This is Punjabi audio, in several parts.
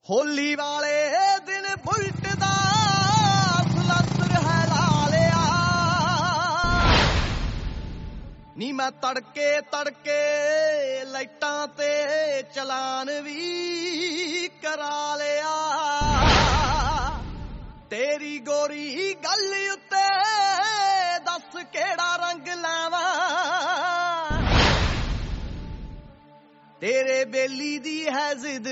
ਹੋਲੀ ਵਾਲੇ ਦਿਨ ਬੁਲਟ ਦਾ ਸਲੰਸਰ ਹੈ ਲਾ ਲਿਆ ਨੀ ਮੈਂ ਤੜਕੇ ਲਾਈਟਾਂ ਤੇ ਚਲਾਨ ਵੀ ਕਰਾ ਲਿਆ ਤੇਰੀ ਗੋਰੀ ਗੱਲ ਉੱਤੇ ਦੱਸ ਕਿਹੜਾ ਰੰਗ ਲਾਵਾਂ तेरे बेली दी है जिद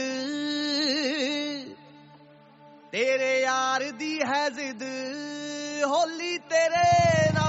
तेरे यार दी है जिद होली तेरे